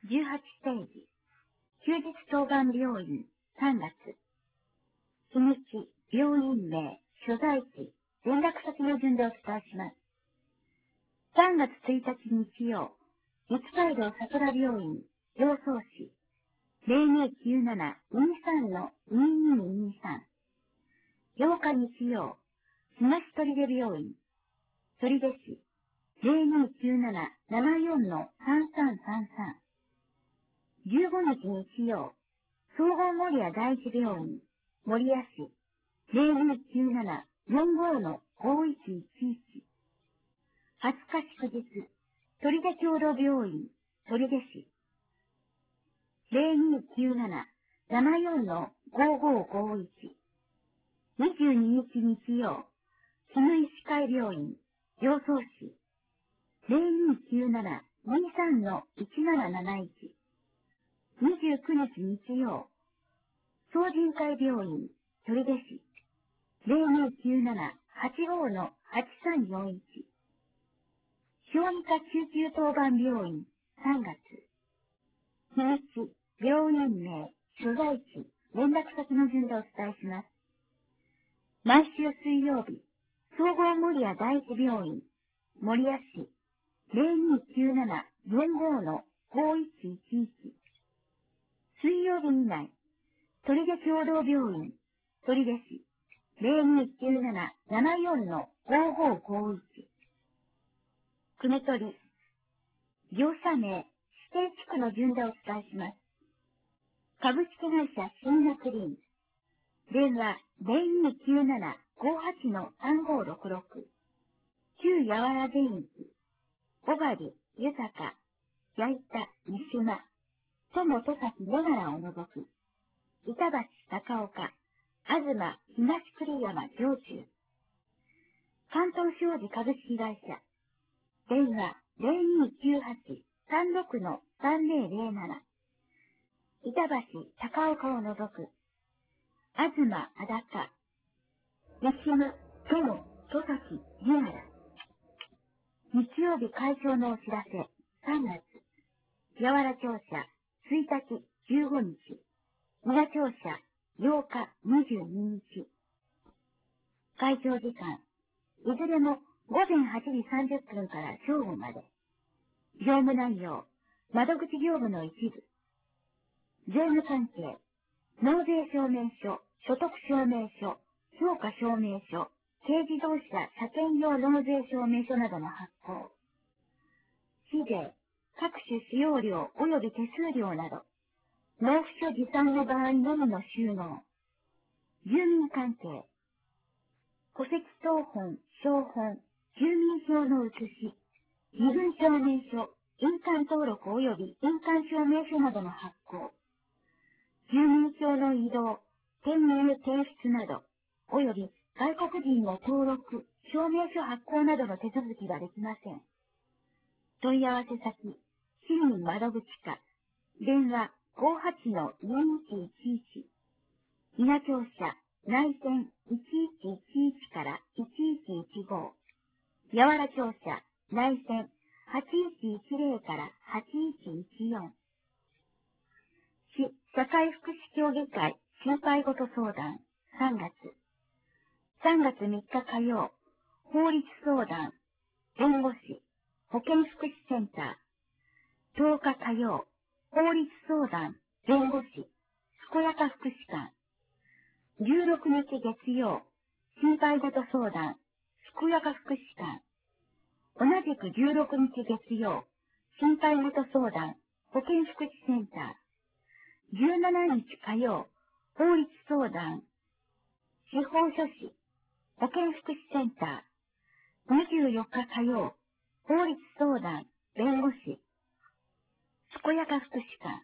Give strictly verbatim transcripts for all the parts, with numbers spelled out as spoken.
じゅうはちページ。休日当番病院さんがつ。日にち、病院名、所在地、連絡先の順でお伝えします。さんがつついたち日曜、日街道桜病院、常総市、ゼロにーきゅうななにーさんのにーにーにーさん。ようか日曜、東取出病院、取手市、ゼロにーきゅうななななよんのさんさんさんさん。じゅうごにち日曜、総合守谷第一病院、守谷市、ゼロにーきゅうななよんごのごいちいちいち。はつか祝日、取手共同病院、取手市、ゼロにーきゅうななななよんのごごごいち。にじゅうににち日曜、絹医師会病院、常総市、ゼロにーきゅうななにーさんのいちなななないち。にじゅうくにち日曜、総人会病院、取手市、ゼロにーきゅうななはちごのはちさんよんいち。小児科救急当番病院、さんがつ。日にち、病院名、所在地、連絡先の順でお伝えします。毎週水曜日、総合守谷第一病院、守谷市、ゼロにーきゅうななよんごのごいちいちいち。水曜日以内、取手共同病院、取手市、ゼロにーきゅうななななよんのごごごいち。組取り、業者名、指定地区の順でお伝えします。株式会社シンナクリーン。電話ゼロにーきゅうななごはちのさんごろくろく。旧やわら電機。小狩、豊か、矢板、三島。友戸崎野原を除く。板橋、高岡、東、東栗山、上中。関東商事株式会社。電話ゼロにーきゅうはちさんろくのさんぜろぜろなな。板橋、高岡を除く。東、あだか。三島、友、戸崎、野原。日曜日開庁のお知らせ、さんがつ。やわら庁舎、ついたち、じゅうごにち。伊賀庁舎、ようか、にじゅうににち。開庁時間、いずれもごぜんはちじさんじゅっぷんから正午まで。業務内容、窓口業務の一部。税務関係、納税証明書、所得証明書、評価証明書、軽自動車車検用納税証明書などの発行。市税、各種使用料及び手数料など、納付書持参の場合のみの収納。住民関係、戸籍謄本、証本、住民票の写し、身分証明書、印鑑登録及び印鑑証明書などの発行。住民票の移動、転入提出など、及び外国人の登録、証明書発行などの手続きができません。問い合わせ先、市民窓口課、電話ごはちのにいちいちいち。伊賀庁舎、内線いちいちいちいちからいちいちいちご。やわら庁舎、内線はちいちいちぜろからはちいちいちよん。市社会福祉協議会心配ごと相談さんがつ。さんがつみっか火曜、法律相談、弁護士、保健福祉センター。とおか火曜、法律相談、弁護士、健やか福祉館。じゅうろくにち月曜、心配ごと相談、健やか福祉館。同じくじゅうろくにち月曜、心配ごと相談、保健福祉センター。じゅうしちにち火曜、法律相談、司法書士、保健福祉センター。にじゅうよっか火曜、法律相談、弁護士、健やか福祉館。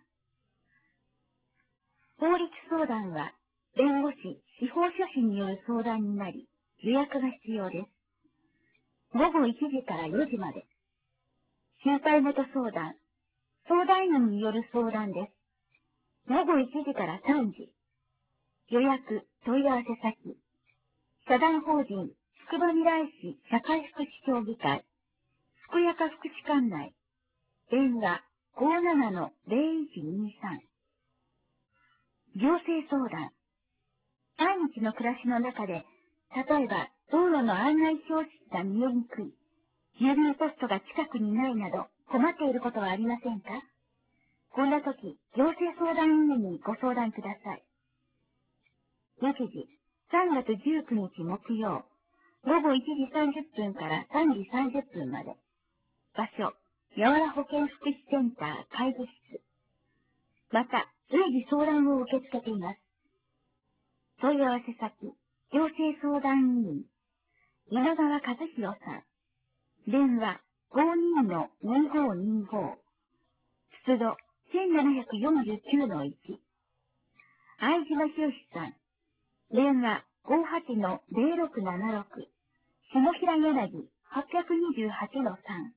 法律相談は、弁護士、司法書士による相談になり、予約が必要です。ごごいちじからよじまで。心配ごと相談、相談員による相談です。ごごいちじからさんじ。予約、問い合わせ先。社団法人、つくばみらい市社会福祉協議会。健やか福祉館内。電話ごーななのゼロいちにさん。行政相談。毎日の暮らしの中で、例えば道路の案内標識が見えにくい、郵便ポストが近くにないなど困っていることはありませんか？こんな時、行政相談員にご相談ください。日時、さんがつじゅうくにち木曜、ごごいちじさんじゅっぷんからさんじさんじゅっぷんまで。場所、やわら保健福祉センター会議室。また、随時相談を受け付けています。問い合わせ先、行政相談員、稲川和弘さん。電話、ごーにーのにごーにーごー。出土、せんななひゃくよんじゅうきゅうのいち。相島博さん。電話、ごーはちのゼロろくななろく。下平柳、はっぴゃくにじゅうはちのさん。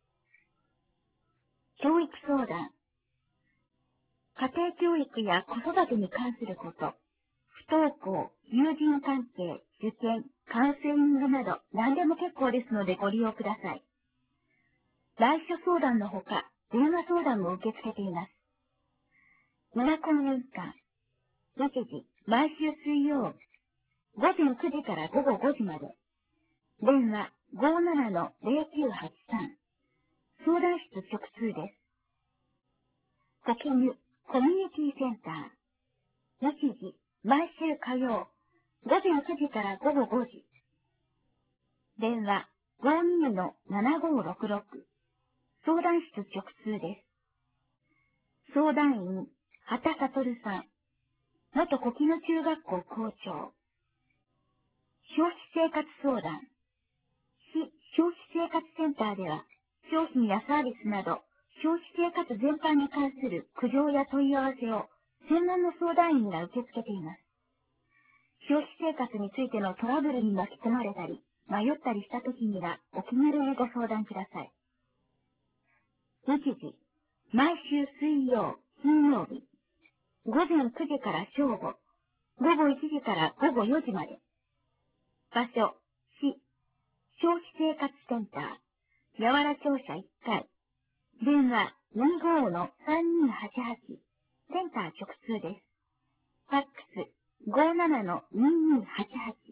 教育相談。家庭教育や子育てに関すること、不登校、友人関係、受験、カウンセリングなど何でも結構ですのでご利用ください。来所相談のほか、電話相談も受け付けています。村公民館。日時、毎週水曜、ごぜんくじからごごごじまで。電話、ごーななのゼロきゅうはちさん。相談室直通です。コキニュ、コミュニティセンター。日時、毎週火曜、ごぜんくじからごごごじ。電話、ごーにーのななごーろくろく。相談室直通です。相談員、畑悟さん。元小木野中学校校長。消費生活相談。市消費生活センターでは、商品やサービスなど、消費生活全般に関する苦情や問い合わせを、専門の相談員が受け付けています。消費生活についてのトラブルに巻き込まれたり、迷ったりしたときには、お気軽にご相談ください。日時、毎週水曜、金曜日、ごぜんくじから正午、ごごいちじからごごよじまで。場所、市、消費生活センター、やわら庁舎いっかい。電話、にごーのさんにーはちはち。センター直通です。ファックス、ごーななのにーにーはちはち。